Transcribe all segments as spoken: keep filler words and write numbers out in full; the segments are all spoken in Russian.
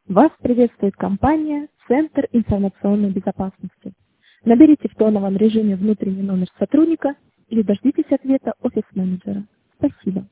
Вас приветствует компания «Центр информационной безопасности». Наберите в тоновом режиме внутренний номер сотрудника или дождитесь ответа офис-менеджера. Спасибо.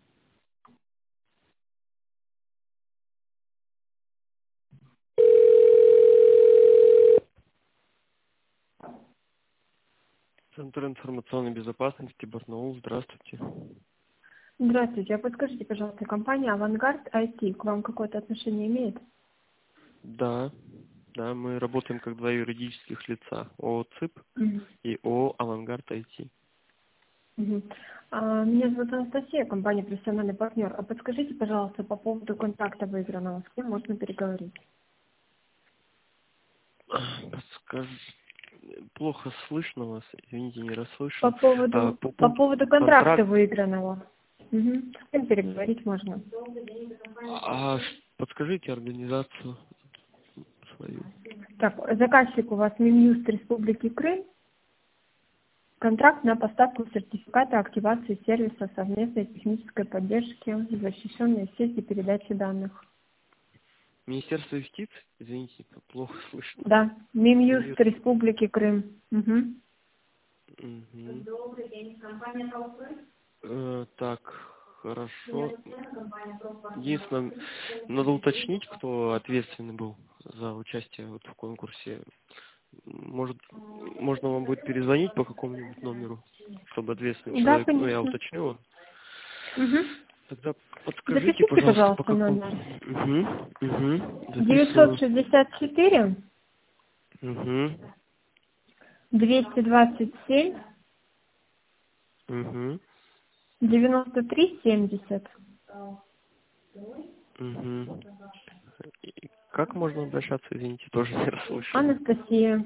Центр информационной безопасности, Барнаул, здравствуйте. Здравствуйте, а подскажите, пожалуйста, компания «Авангард ай ти» к вам какое-то отношение имеет? Да, да, мы работаем как два юридических лица, ООО ЦИП Мгм. и ООО «Авангард ай ти». Мгм. А, меня зовут Анастасия, компания «Профессиональный партнер». А подскажите, пожалуйста, по поводу контракта выигранного, с кем можно переговорить? Подскажи, плохо слышно вас, извините, не По расслышал. А, поводу, по по поводу поводу контракта контракта, выигранного. Мгм. С кем переговорить можно? а ш- подскажите организацию свою. Так, заказчик у вас Минюст Республики Крым. Контракт на поставку сертификата активации сервиса совместной технической поддержки, защищенной сети передачи данных. Министерство юстиции, извините, плохо слышно. Да, Минюст Минюст. Республики Крым. Мгм. Мгм. Э, так, хорошо. Единственное, надо уточнить, кто ответственный был за участие вот в конкурсе. Может, можно вам будет перезвонить по какому-нибудь номеру, чтобы ответственный Да, человек, ну я конечно. уточню. Мгм. Тогда подскажите, Запишите, пожалуйста, по пожалуйста, какому. номер. Угу, угу, девятьсот записываю. шестьдесят четыре Угу, двести двадцать семь угу, девяносто три семьдесят. угу. Как можно обращаться, извините, тоже не расслышал. Анастасия.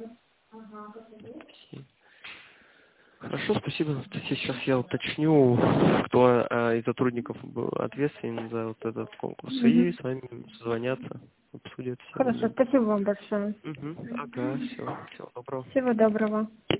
Хорошо, спасибо. Сейчас я уточню, кто а, из сотрудников был ответственен за вот этот конкурс. И Мгм. с вами созвонятся, обсудят все Хорошо, моменты. спасибо вам большое. Угу. Ага, все. Всего доброго. Всего доброго.